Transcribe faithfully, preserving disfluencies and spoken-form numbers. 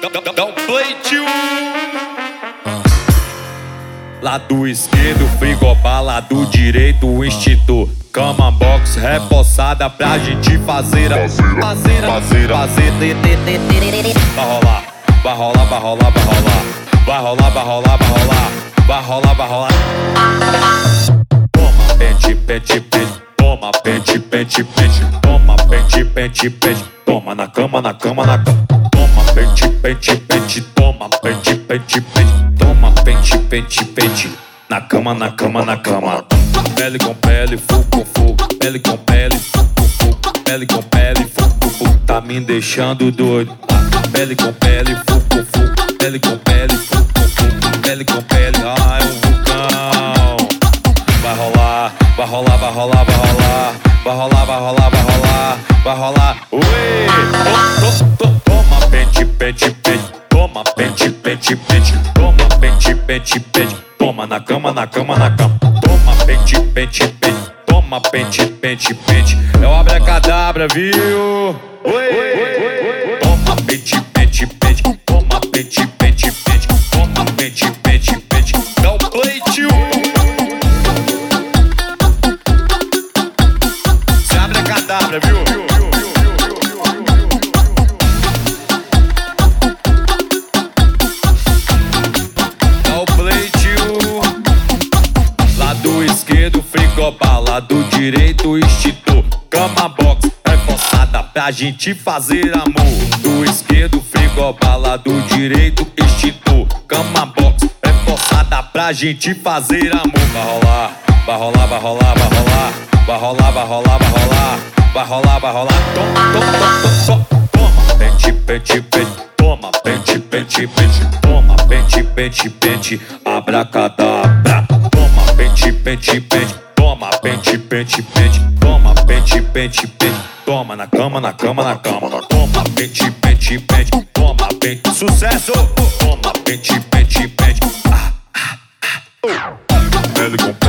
Dá um play, tio. Lado esquerdo, frigobar, lado direito, o instituto. Cama box repossada pra gente fazer a fazer a fazer a fazer. Vai rolar, vai rolar, vai rolar, vai rolar. Vai rolar, vai rolar, vai rolar. Vai rolar, vai rolar. Toma, pente, pente, pente. Toma, pente, pente, pente. Toma, pente, pente, pente. Toma na cama, na cama, na cama. Toma, pente, pente, pente. Toma, pente, pente, pente. Toma, pente, pente, pente. Na cama, na cama, na cama. Pele com pele, fogo com fogo. Pele com pele, fogo com fogo. Pele com pele, fogo com fogo. Tá me deixando doido. Pele com pele, fogo com fogo. Pele com pele, fogo com fogo. Pele com pele, ai, um vulcão. Vai rolar, vai rolar, vai rolar, vai rolar. Vai rolar, vai rolar, vai rolar. Vai rolar, ui. Toma, pente, pente, pente. Toma, pente, pente, pente. Toma, pente, pente, pente. Toma na cama, na cama, na cama. Toma, pente, pente, pente. Toma, pente, pente, pente. É o abracadabra, viu? Oi. Toma, pente, pente, pente. Toma, pente, pente, pente. Toma, pente, pente, pente. Dá o play, tio. Cê abracadabra, viu? Frigobar, lado direito, instituto. Cama box reforçada pra gente fazer amor. Do esquerdo, frigobar, lado direito, instituto. Cama box reforçada pra gente fazer amor. Vai rolar, vai rolar, vai rolar, vai rolar. Vai rolar, vai rolar, vai rolar. Vai rolar, vai rolar. Toma, toma, toma, toma. Toma, pente, pente, pente. Toma, pente, pente, pente. Toma, pente, pente, pente. Abracadabra. Toma, pente, pente, pente. Toma, pente, pente, pente. Toma, pente, pente, pente. Toma na cama, na cama, na cama. Toma, pente, pente, pente. Toma, pente. Sucesso! Toma, pente, pente, pente. Ah, ah, ah. Pele com